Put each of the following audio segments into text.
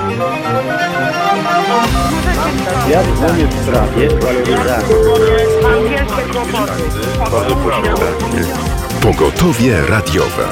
Ja dzwonię w sprawie waloryzacji. Pogotowie radiowe.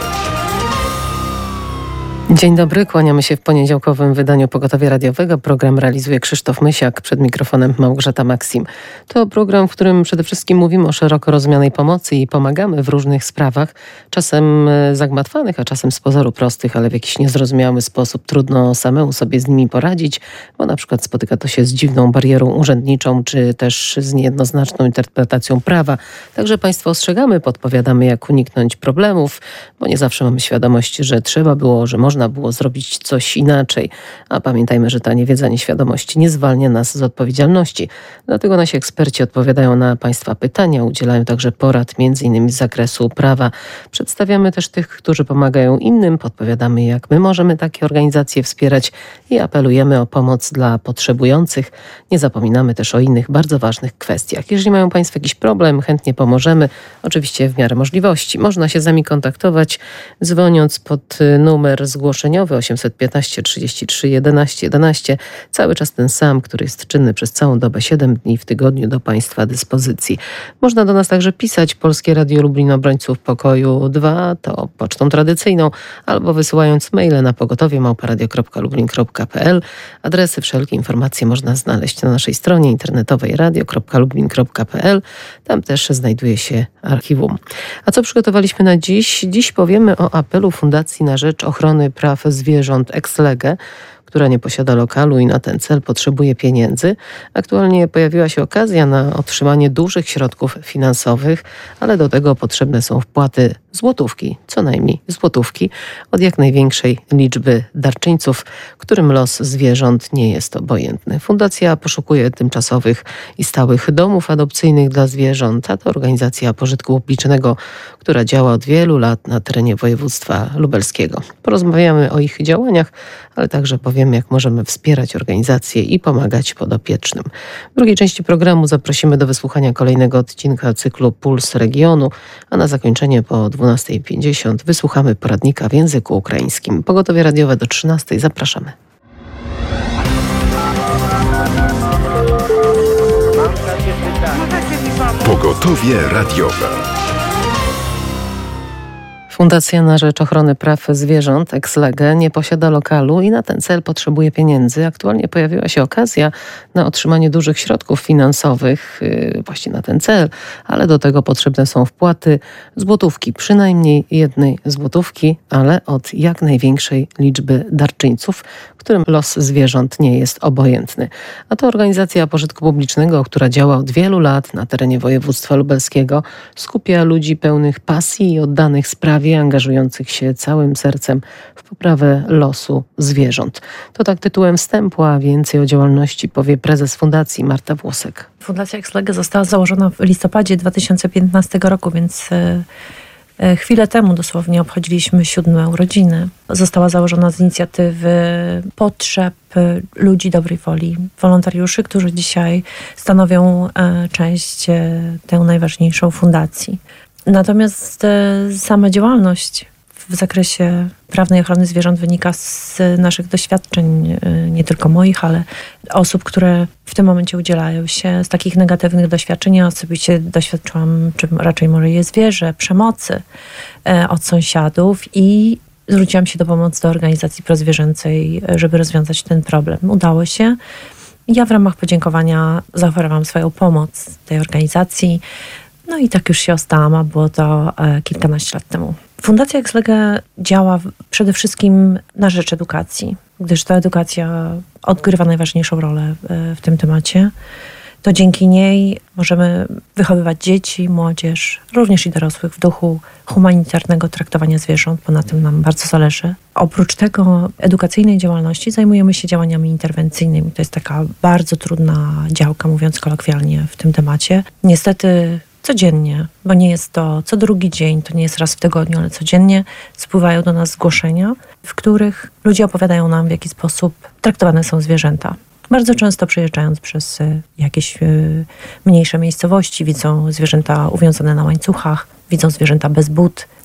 Dzień dobry, kłaniamy się w poniedziałkowym wydaniu Pogotowia Radiowego. Program realizuje Krzysztof Mysiak, przed mikrofonem Małgorzata Maksim. To program, w którym przede wszystkim mówimy o szeroko rozumianej pomocy i pomagamy w różnych sprawach, czasem zagmatwanych, a czasem z pozoru prostych, ale w jakiś niezrozumiały sposób trudno samemu sobie z nimi poradzić, bo na przykład spotyka to się z dziwną barierą urzędniczą, czy też z niejednoznaczną interpretacją prawa. Także Państwa ostrzegamy, podpowiadamy, jak uniknąć problemów, bo nie zawsze mamy świadomość, że trzeba było, że można było zrobić coś inaczej. A pamiętajmy, że ta niewiedza, nieświadomość nie zwalnia nas z odpowiedzialności. Dlatego nasi eksperci odpowiadają na Państwa pytania, udzielają także porad m.in. z zakresu prawa. Przedstawiamy też tych, którzy pomagają innym, podpowiadamy, jak my możemy takie organizacje wspierać i apelujemy o pomoc dla potrzebujących. Nie zapominamy też o innych bardzo ważnych kwestiach. Jeżeli mają Państwo jakiś problem, chętnie pomożemy. Oczywiście w miarę możliwości. Można się z nami kontaktować, dzwoniąc pod numer zgłoszeniowy 815 33 11 11. Cały czas ten sam, który jest czynny przez całą dobę, 7 dni w tygodniu do Państwa dyspozycji. Można do nas także pisać. Polskie Radio Lublin Obrońców Pokoju 2 to pocztą tradycyjną, albo wysyłając maile na pogotowie@radio.lublin.pl. Adresy, wszelkie informacje można znaleźć na naszej stronie internetowej radio.lublin.pl. Tam też znajduje się archiwum. A co przygotowaliśmy na dziś? Dziś powiemy o apelu Fundacji na Rzecz Ochrony Praw Zwierząt Ex Lege, która nie posiada lokalu i na ten cel potrzebuje pieniędzy. Aktualnie pojawiła się okazja na otrzymanie dużych środków finansowych, ale do tego potrzebne są wpłaty złotówki, co najmniej złotówki, od jak największej liczby darczyńców, którym los zwierząt nie jest obojętny. Fundacja poszukuje tymczasowych i stałych domów adopcyjnych dla zwierząt, a to organizacja pożytku publicznego, która działa od wielu lat na terenie województwa lubelskiego. Porozmawiamy o ich działaniach, ale także powiemy, jak możemy wspierać organizacje i pomagać podopiecznym. W drugiej części programu zaprosimy do wysłuchania kolejnego odcinka cyklu Puls Regionu, a na zakończenie po 12:50 wysłuchamy poradnika w języku ukraińskim. Pogotowie radiowe do 13:00. Zapraszamy. Pogotowie radiowe. Fundacja na Rzecz Ochrony Praw Zwierząt Ex Lege nie posiada lokalu i na ten cel potrzebuje pieniędzy. Aktualnie pojawiła się okazja na otrzymanie dużych środków finansowych właśnie na ten cel, ale do tego potrzebne są wpłaty złotówki, przynajmniej jednej złotówki, ale od jak największej liczby darczyńców, którym los zwierząt nie jest obojętny. A to organizacja pożytku publicznego, która działa od wielu lat na terenie województwa lubelskiego, skupia ludzi pełnych pasji i oddanych sprawie, angażujących się całym sercem w poprawę losu zwierząt. To tak tytułem wstępu, a więcej o działalności powie prezes fundacji Marta Włosek. Fundacja Ex Lege została założona w listopadzie 2015 roku, więc chwilę temu dosłownie obchodziliśmy 7. urodziny. Została założona z inicjatywy potrzeb ludzi dobrej woli, wolontariuszy, którzy dzisiaj stanowią część tę najważniejszą fundacji. Natomiast sama działalność w zakresie prawnej ochrony zwierząt wynika z naszych doświadczeń, nie tylko moich, ale osób, które w tym momencie udzielają się z takich negatywnych doświadczeń. Ja osobiście doświadczyłam, czy raczej może je zwierzę, przemocy od sąsiadów i zwróciłam się do pomocy do organizacji prozwierzęcej, żeby rozwiązać ten problem. Udało się. Ja w ramach podziękowania zaoferowałam swoją pomoc tej organizacji. No i tak już się ostałam, a było to kilkanaście lat temu. Fundacja Ex Lege działa przede wszystkim na rzecz edukacji, gdyż to edukacja odgrywa najważniejszą rolę w tym temacie. To dzięki niej możemy wychowywać dzieci, młodzież, również i dorosłych w duchu humanitarnego traktowania zwierząt, bo na tym nam bardzo zależy. Oprócz tego edukacyjnej działalności zajmujemy się działaniami interwencyjnymi. To jest taka bardzo trudna działka, mówiąc kolokwialnie, w tym temacie. Niestety codziennie, bo nie jest to co drugi dzień, to nie jest raz w tygodniu, ale codziennie spływają do nas zgłoszenia, w których ludzie opowiadają nam, w jaki sposób traktowane są zwierzęta. Bardzo często przejeżdżając przez jakieś mniejsze miejscowości, widzą zwierzęta uwiązane na łańcuchach, widzą zwierzęta bez but,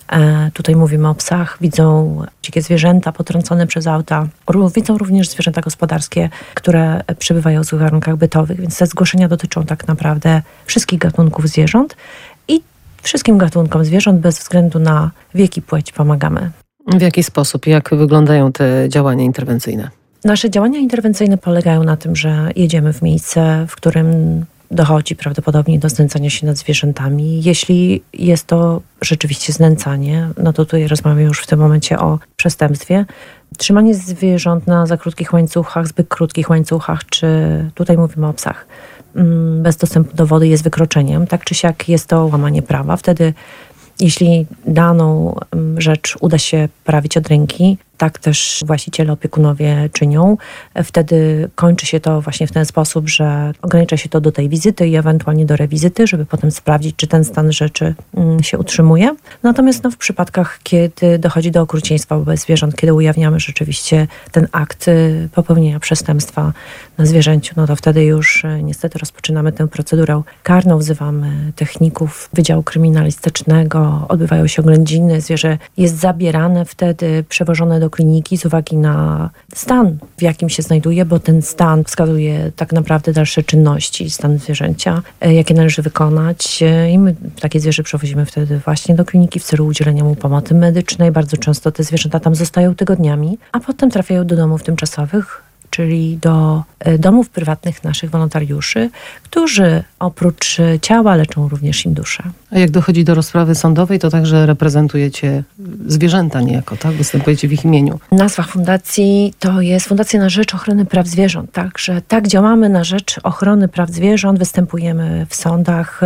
Tutaj mówimy o psach, widzą dzikie zwierzęta potrącone przez auta, widzą również zwierzęta gospodarskie, które przebywają w złych warunkach bytowych, więc te zgłoszenia dotyczą tak naprawdę wszystkich gatunków zwierząt i wszystkim gatunkom zwierząt bez względu na wiek i płeć pomagamy. W jaki sposób? Jak wyglądają te działania interwencyjne? Nasze działania interwencyjne polegają na tym, że jedziemy w miejsce, w którym dochodzi prawdopodobnie do znęcania się nad zwierzętami. Jeśli jest to rzeczywiście znęcanie, no to tutaj rozmawiamy już w tym momencie o przestępstwie. Trzymanie zwierząt na za krótkich łańcuchach, zbyt krótkich łańcuchach, czy tutaj mówimy o psach, bez dostępu do wody jest wykroczeniem. Tak czy siak jest to łamanie prawa. Wtedy jeśli daną rzecz uda się poprawić od ręki, tak też właściciele, opiekunowie czynią. Wtedy kończy się to właśnie w ten sposób, że ogranicza się to do tej wizyty i ewentualnie do rewizyty, żeby potem sprawdzić, czy ten stan rzeczy się utrzymuje. Natomiast w przypadkach, kiedy dochodzi do okrucieństwa wobec zwierząt, kiedy ujawniamy rzeczywiście ten akt popełnienia przestępstwa na zwierzęciu, no to wtedy już niestety rozpoczynamy tę procedurę karną, wzywamy techników Wydziału Kryminalistycznego, odbywają się oględziny, zwierzę jest zabierane wtedy, przewożone do kliniki z uwagi na stan, w jakim się znajduje, bo ten stan wskazuje tak naprawdę dalsze czynności, stan zwierzęcia, jakie należy wykonać i my takie zwierzę przewozimy wtedy właśnie do kliniki w celu udzielenia mu pomocy medycznej. Bardzo często te zwierzęta tam zostają tygodniami, a potem trafiają do domów tymczasowych, czyli do domów prywatnych naszych wolontariuszy, którzy oprócz ciała leczą również im duszę. A jak dochodzi do rozprawy sądowej, to także reprezentujecie zwierzęta niejako, tak? Występujecie w ich imieniu. Nazwa fundacji to jest Fundacja na rzecz ochrony praw zwierząt. Także tak działamy na rzecz ochrony praw zwierząt. Występujemy w sądach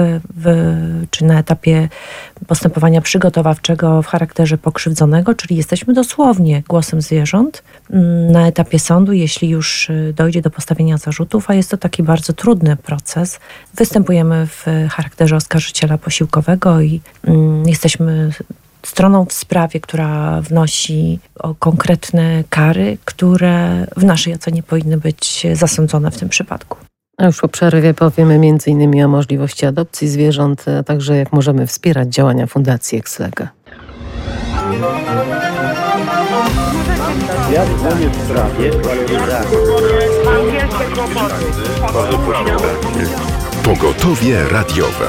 czy na etapie postępowania przygotowawczego w charakterze pokrzywdzonego, czyli jesteśmy dosłownie głosem zwierząt na etapie sądu, jeśli już dojdzie do postawienia zarzutów, a jest to taki bardzo trudny proces. Występujemy w charakterze oskarżyciela posiłkowego i jesteśmy stroną w sprawie, która wnosi o konkretne kary, które w naszej ocenie powinny być zasądzone w tym przypadku. A już po przerwie powiemy m.in. o możliwości adopcji zwierząt, a także jak możemy wspierać działania Fundacji Ex-Lege. Ja dzwonię w sprawie waloryzacji. Pogotowie radiowe.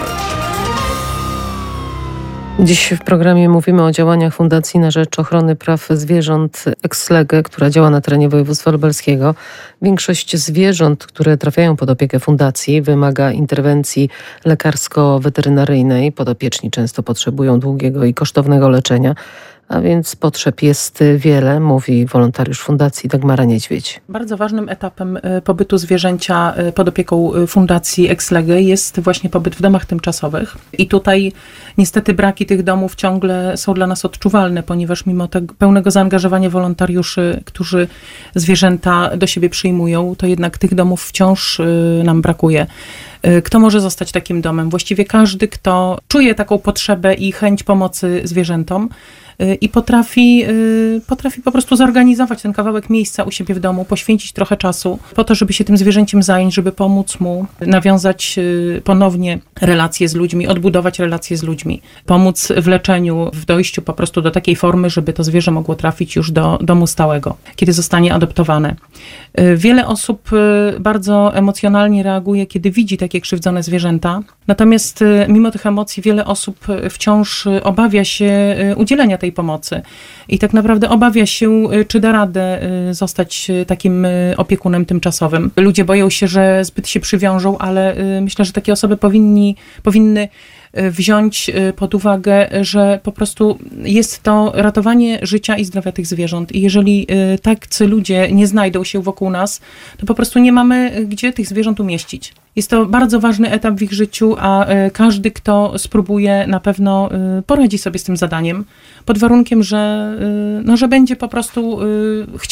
Dziś w programie mówimy o działaniach Fundacji na rzecz ochrony praw zwierząt Ex-Lege, która działa na terenie województwa lubelskiego. Większość zwierząt, które trafiają pod opiekę fundacji, wymaga interwencji lekarsko-weterynaryjnej. Podopieczni często potrzebują długiego i kosztownego leczenia, a więc potrzeb jest wiele, mówi wolontariusz Fundacji Dagmara Niedźwiedź. Bardzo ważnym etapem pobytu zwierzęcia pod opieką Fundacji Ex-Lege jest właśnie pobyt w domach tymczasowych. I tutaj niestety braki tych domów ciągle są dla nas odczuwalne, ponieważ mimo tego pełnego zaangażowania wolontariuszy, którzy zwierzęta do siebie przyjmują, to jednak tych domów wciąż nam brakuje. Kto może zostać takim domem? Właściwie każdy, kto czuje taką potrzebę i chęć pomocy zwierzętom i potrafi po prostu zorganizować ten kawałek miejsca u siebie w domu, poświęcić trochę czasu po to, żeby się tym zwierzęciem zająć, żeby pomóc mu nawiązać ponownie relacje z ludźmi, odbudować relacje z ludźmi, pomóc w leczeniu, w dojściu po prostu do takiej formy, żeby to zwierzę mogło trafić już do domu stałego, kiedy zostanie adoptowane. Wiele osób bardzo emocjonalnie reaguje, kiedy widzi takie krzywdzone zwierzęta. Natomiast mimo tych emocji wiele osób wciąż obawia się udzielenia tej pomocy. I tak naprawdę obawia się, czy da radę zostać takim opiekunem tymczasowym. Ludzie boją się, że zbyt się przywiążą, ale myślę, że takie osoby powinny wziąć pod uwagę, że po prostu jest to ratowanie życia i zdrowia tych zwierząt. I jeżeli tacy ludzie nie znajdą się wokół nas, to po prostu nie mamy gdzie tych zwierząt umieścić. Jest to bardzo ważny etap w ich życiu, a każdy, kto spróbuje, na pewno poradzi sobie z tym zadaniem, pod warunkiem, że będzie po prostu chciał.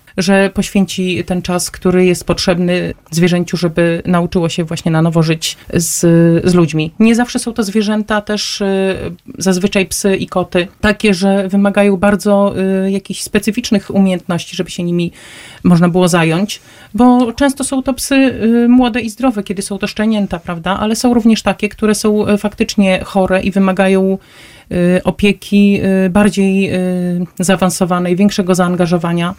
że poświęci ten czas, który jest potrzebny zwierzęciu, żeby nauczyło się właśnie na nowo żyć z ludźmi. Nie zawsze są to zwierzęta też, zazwyczaj psy i koty, takie, że wymagają bardzo jakichś specyficznych umiejętności, żeby się nimi można było zająć, bo często są to psy młode i zdrowe, kiedy są to szczenięta, prawda, ale są również takie, które są faktycznie chore i wymagają opieki bardziej zaawansowanej, większego zaangażowania.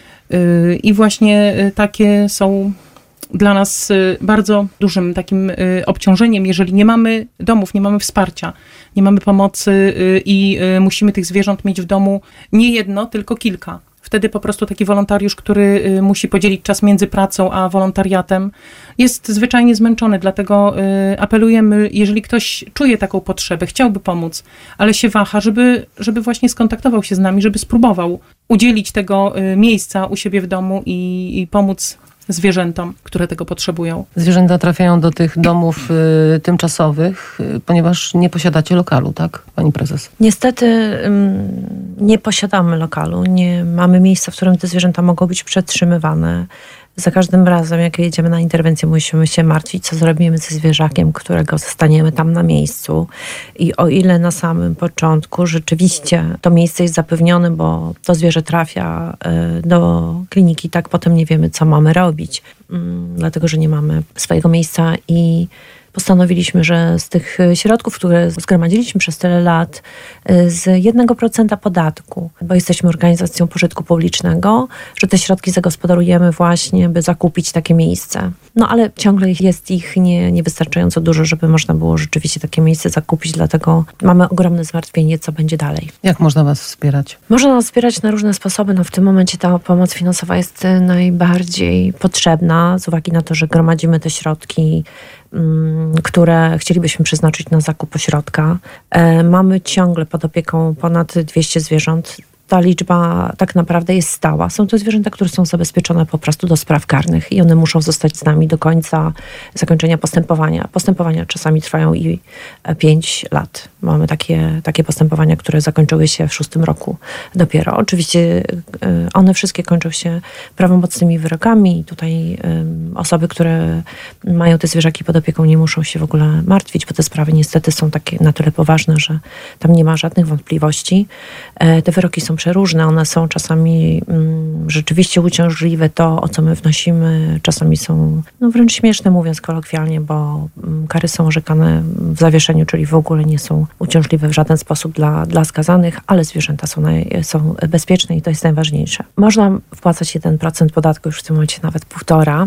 I właśnie takie są dla nas bardzo dużym takim obciążeniem, jeżeli nie mamy domów, nie mamy wsparcia, nie mamy pomocy i musimy tych zwierząt mieć w domu nie jedno, tylko kilka. Wtedy po prostu taki wolontariusz, który musi podzielić czas między pracą a wolontariatem, jest zwyczajnie zmęczony. Dlatego apelujemy, jeżeli ktoś czuje taką potrzebę, chciałby pomóc, ale się waha, żeby właśnie skontaktował się z nami, żeby spróbował udzielić tego miejsca u siebie w domu i pomóc zwierzętom, które tego potrzebują. Zwierzęta trafiają do tych domów tymczasowych, ponieważ nie posiadacie lokalu, tak, pani prezes? Niestety nie posiadamy lokalu, nie mamy miejsca, w którym te zwierzęta mogą być przetrzymywane. Za każdym razem, jak jedziemy na interwencję, musimy się martwić, co zrobimy ze zwierzakiem, którego zostaniemy tam na miejscu. I o ile na samym początku rzeczywiście to miejsce jest zapewnione, bo to zwierzę trafia do kliniki, tak potem nie wiemy, co mamy robić, dlatego że nie mamy swojego miejsca i postanowiliśmy, że z tych środków, które zgromadziliśmy przez tyle lat, z 1% podatku, bo jesteśmy organizacją pożytku publicznego, że te środki zagospodarujemy właśnie, by zakupić takie miejsce. No ale ciągle jest ich niewystarczająco dużo, żeby można było rzeczywiście takie miejsce zakupić, dlatego mamy ogromne zmartwienie, co będzie dalej. Jak można was wspierać? Można nas wspierać na różne sposoby. No w tym momencie ta pomoc finansowa jest najbardziej potrzebna, z uwagi na to, że gromadzimy te środki, które chcielibyśmy przeznaczyć na zakup ośrodka. Mamy ciągle pod opieką ponad 200 zwierząt. Ta liczba tak naprawdę jest stała. Są to zwierzęta, które są zabezpieczone po prostu do spraw karnych i one muszą zostać z nami do końca zakończenia postępowania. Postępowania czasami trwają i 5 lat. Mamy takie postępowania, które zakończyły się w 6 roku dopiero. Oczywiście one wszystkie kończą się prawomocnymi wyrokami i tutaj osoby, które mają te zwierzaki pod opieką, nie muszą się w ogóle martwić, bo te sprawy niestety są takie na tyle poważne, że tam nie ma żadnych wątpliwości. Te wyroki są przeróżne, one są czasami rzeczywiście uciążliwe, to o co my wnosimy, czasami są wręcz śmieszne, mówiąc kolokwialnie, bo kary są orzekane w zawieszeniu, czyli w ogóle nie są uciążliwe w żaden sposób dla skazanych, ale zwierzęta są bezpieczne i to jest najważniejsze. Można wpłacać 1% podatku, już w tym momencie nawet 1,5%.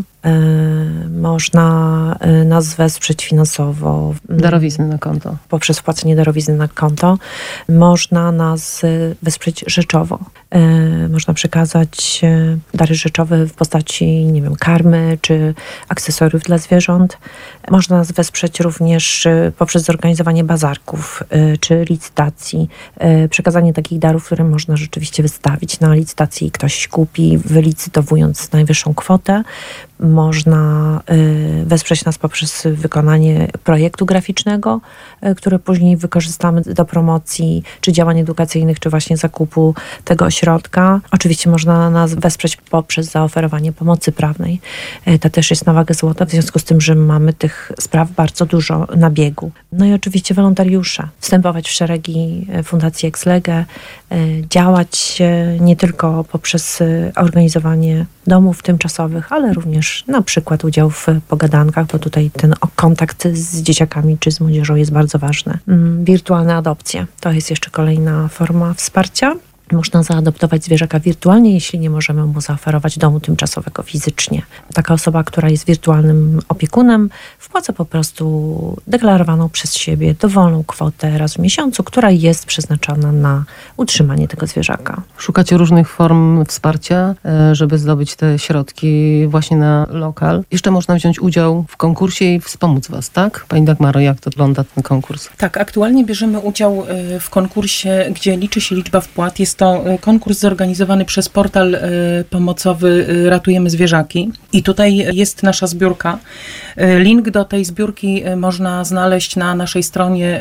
Można nas wesprzeć finansowo. Darowizny na konto. Poprzez wpłacenie darowizny na konto. Można nas wesprzeć rzeczowo. Można przekazać dary rzeczowe w postaci, nie wiem, karmy czy akcesoriów dla zwierząt. Można nas wesprzeć również poprzez zorganizowanie bazarków czy licytacji. Przekazanie takich darów, które można rzeczywiście wystawić na licytacji i ktoś kupi, wylicytowując najwyższą kwotę. Można wesprzeć nas poprzez wykonanie projektu graficznego, który później wykorzystamy do promocji, czy działań edukacyjnych, czy właśnie zakupu tego ośrodka. Oczywiście można nas wesprzeć poprzez zaoferowanie pomocy prawnej. To też jest na wagę złota, w związku z tym, że mamy tych spraw bardzo dużo na biegu. No i oczywiście wolontariusze. Wstępować w szeregi Fundacji Ex Lege, działać nie tylko poprzez organizowanie domów tymczasowych, ale również na przykład udział w pogadankach, bo tutaj ten kontakt z dzieciakami czy z młodzieżą jest bardzo ważny. Wirtualne adopcje to jest jeszcze kolejna forma wsparcia. Można zaadoptować zwierzaka wirtualnie, jeśli nie możemy mu zaoferować domu tymczasowego fizycznie. Taka osoba, która jest wirtualnym opiekunem, wpłaca po prostu deklarowaną przez siebie dowolną kwotę raz w miesiącu, która jest przeznaczona na utrzymanie tego zwierzaka. Szukacie różnych form wsparcia, żeby zdobyć te środki właśnie na lokal. Jeszcze można wziąć udział w konkursie i wspomóc was, tak? Pani Dagmaro, jak to wygląda ten konkurs? Tak, aktualnie bierzemy udział w konkursie, gdzie liczy się liczba wpłat. Jest to konkurs zorganizowany przez portal pomocowy Ratujemy Zwierzaki. I tutaj jest nasza zbiórka. Link do tej zbiórki można znaleźć na naszej stronie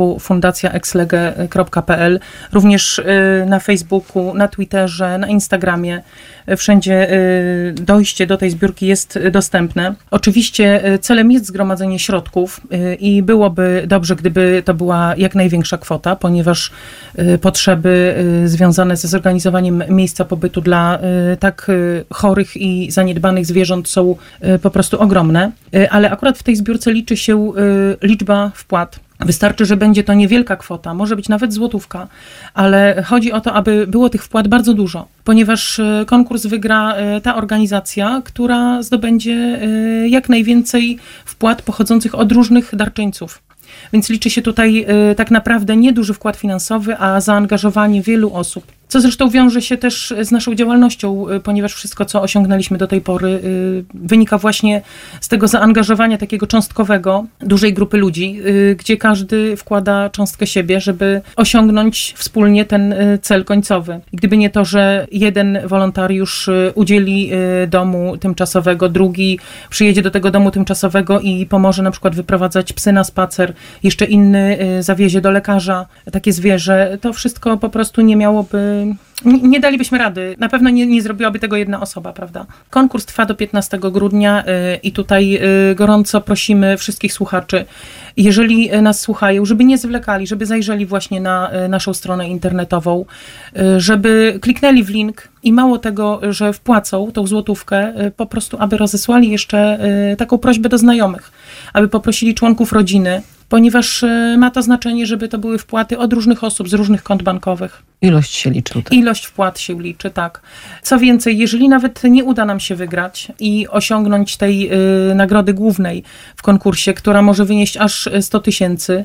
www.fundacjaexlege.pl, również na Facebooku, na Twitterze, na Instagramie. Wszędzie dojście do tej zbiórki jest dostępne. Oczywiście celem jest zgromadzenie środków i byłoby dobrze, gdyby to była jak największa kwota, ponieważ potrzeby związane ze zorganizowaniem miejsca pobytu dla tak chorych i zaniedbanych zwierząt są po prostu ogromne. Ale akurat w tej zbiórce liczy się liczba wpłat. Wystarczy, że będzie to niewielka kwota, może być nawet złotówka, ale chodzi o to, aby było tych wpłat bardzo dużo, ponieważ konkurs wygra ta organizacja, która zdobędzie jak najwięcej wpłat pochodzących od różnych darczyńców. Więc liczy się tutaj tak naprawdę nieduży wkład finansowy, a zaangażowanie wielu osób. Co zresztą wiąże się też z naszą działalnością, ponieważ wszystko, co osiągnęliśmy do tej pory, wynika właśnie z tego zaangażowania takiego cząstkowego dużej grupy ludzi, gdzie każdy wkłada cząstkę siebie, żeby osiągnąć wspólnie ten cel końcowy. Gdyby nie to, że jeden wolontariusz udzieli domu tymczasowego, drugi przyjedzie do tego domu tymczasowego i pomoże na przykład wyprowadzać psy na spacer, jeszcze inny zawiezie do lekarza takie zwierzę, to wszystko po prostu nie miałoby... Nie dalibyśmy rady. Na pewno nie zrobiłaby tego jedna osoba, prawda? Konkurs trwa do 15 grudnia i tutaj gorąco prosimy wszystkich słuchaczy, jeżeli nas słuchają, żeby nie zwlekali, żeby zajrzeli właśnie na naszą stronę internetową, żeby kliknęli w link i mało tego, że wpłacą tą złotówkę, po prostu aby rozesłali jeszcze taką prośbę do znajomych, aby poprosili członków rodziny, ponieważ ma to znaczenie, żeby to były wpłaty od różnych osób z różnych kont bankowych. Ilość się liczy. Tak? Ilość wpłat się liczy, tak. Co więcej, jeżeli nawet nie uda nam się wygrać i osiągnąć tej nagrody głównej w konkursie, która może wynieść aż 100 000,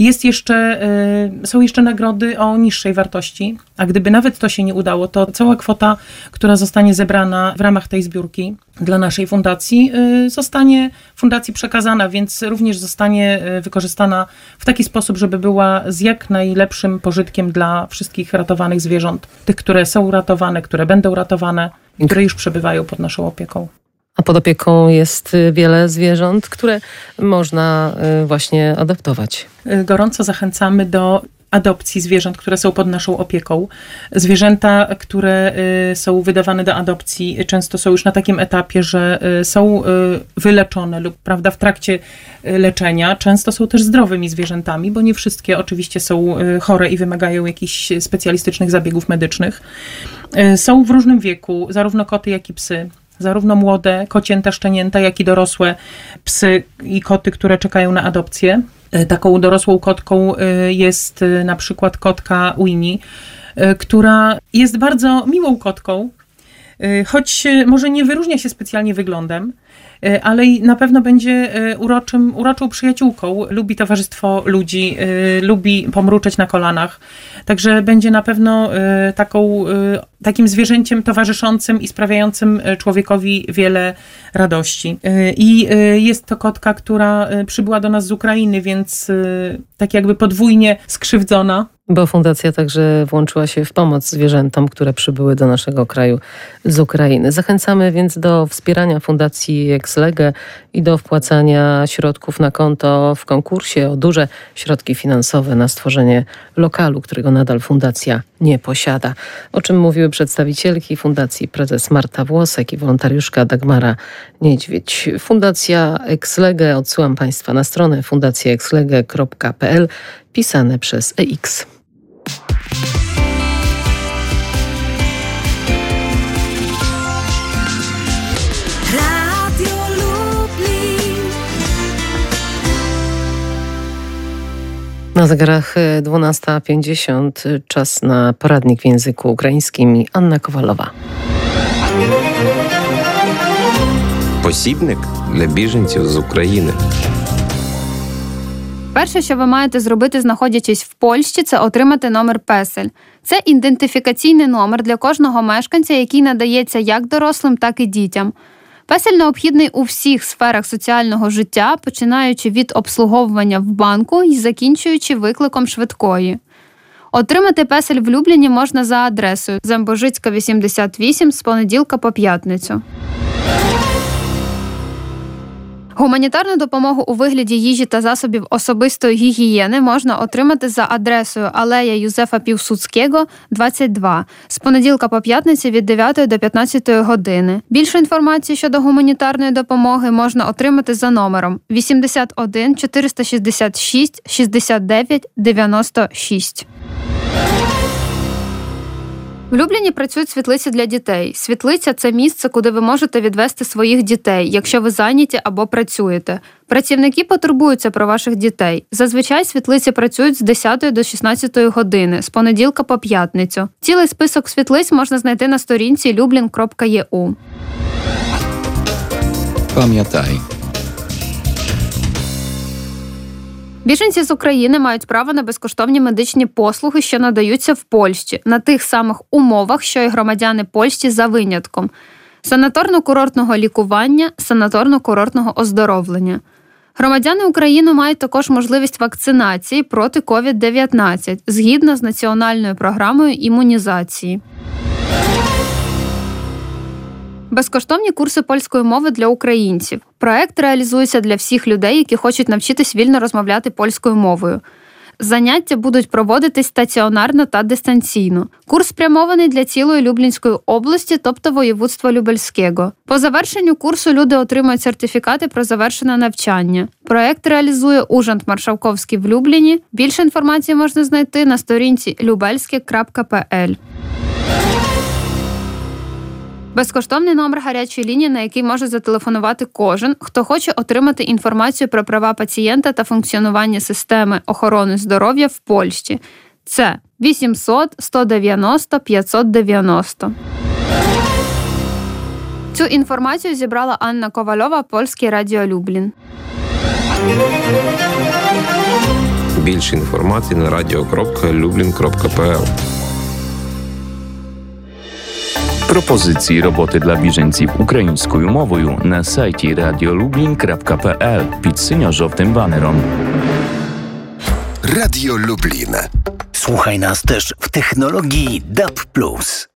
są jeszcze nagrody o niższej wartości, a gdyby nawet to się nie udało, to cała kwota, która zostanie zebrana w ramach tej zbiórki dla naszej fundacji, zostanie fundacji przekazana, więc również zostanie wykorzystana w taki sposób, żeby była z jak najlepszym pożytkiem dla wszystkich ratowanych zwierząt. Tych, które są ratowane, które będą ratowane, które już przebywają pod naszą opieką. A pod opieką jest wiele zwierząt, które można właśnie adoptować. Gorąco zachęcamy do adopcji zwierząt, które są pod naszą opieką. Zwierzęta, które są wydawane do adopcji, często są już na takim etapie, że są wyleczone lub, prawda, w trakcie leczenia. Często są też zdrowymi zwierzętami, bo nie wszystkie oczywiście są chore i wymagają jakichś specjalistycznych zabiegów medycznych. Są w różnym wieku, zarówno koty, jak i psy. Zarówno młode kocięta, szczenięta, jak i dorosłe psy i koty, które czekają na adopcję. Taką dorosłą kotką jest na przykład kotka Winnie, która jest bardzo miłą kotką, choć może nie wyróżnia się specjalnie wyglądem, ale na pewno będzie uroczą przyjaciółką. Lubi towarzystwo ludzi, lubi pomruczeć na kolanach. Także będzie na pewno takim zwierzęciem towarzyszącym i sprawiającym człowiekowi wiele radości. I jest to kotka, która przybyła do nas z Ukrainy, więc tak jakby podwójnie skrzywdzona. Bo fundacja także włączyła się w pomoc zwierzętom, które przybyły do naszego kraju z Ukrainy. Zachęcamy więc do wspierania Fundacji Exlege i do wpłacania środków na konto w konkursie o duże środki finansowe na stworzenie lokalu, którego nadal fundacja nie posiada. O czym mówiły przedstawicielki fundacji, prezes Marta Włosek i wolontariuszka Dagmara Niedźwiedź. Fundacja Exlege, odsyłam Państwa na stronę fundacjaexlege.pl, pisane przez EX. Na zegarach 12:50, czas na poradnik w języku ukraińskim i Anna Kowalowa. Посібник для біженців з України. Перше, що ви маєте зробити, знаходячись в Польщі, це отримати номер PESEL. Це ідентифікаційний номер для кожного мешканця, який надається як дорослим, так і дітям. PESEL необхідний у всіх сферах соціального життя, починаючи від обслуговування в банку і закінчуючи викликом швидкої. Отримати песель в Любліні можна за адресою Зембожицька, 88 з понеділка по п'ятницю. Гуманітарну допомогу у вигляді їжі та засобів особистої гігієни можна отримати за адресою Алея Юзефа Пілсудського, 22, з понеділка по п'ятницю від 9 до 15 години. Більше інформації щодо гуманітарної допомоги можна отримати за номером 81 466 69 96. В Любліні працюють світлиці для дітей. Світлиця – це місце, куди ви можете відвести своїх дітей, якщо ви зайняті або працюєте. Працівники потурбуються про ваших дітей. Зазвичай світлиці працюють з 10 до 16 години, з понеділка по п'ятницю. Цілий список світлиць можна знайти на сторінці lublin.eu. Pamiętaj. Біженці з України мають право на безкоштовні медичні послуги, що надаються в Польщі, на тих самих умовах, що й громадяни Польщі за винятком. Санаторно-курортного лікування, санаторно-курортного оздоровлення. Громадяни України мають також можливість вакцинації проти COVID-19, згідно з національною програмою імунізації. Безкоштовні курси польської мови для українців. Проект реалізується для всіх людей, які хочуть навчитись вільно розмовляти польською мовою. Заняття будуть проводитись стаціонарно та дистанційно. Курс спрямований для цілої Люблінської області, тобто воєводства Любельського. По завершенню курсу люди отримують сертифікати про завершене навчання. Проект реалізує Ужанд Маршалковський в Любліні. Більше інформації можна знайти на сторінці lubelske.pl. Безкоштовний номер гарячої лінії, на який може зателефонувати кожен, хто хоче отримати інформацію про права пацієнта та функціонування системи охорони здоров'я в Польщі. Це 800 190 590. Цю інформацію зібрала Анна Ковальова, Польське Радіо Люблін. Більше інформації на radio.lublin.pl. Propozycji roboty dla bieżeńców ukraińską mową na sajcie radiolublin.pl pід синьо-жовтим банером. Radio Lublin. Słuchaj nas też w technologii DAB+.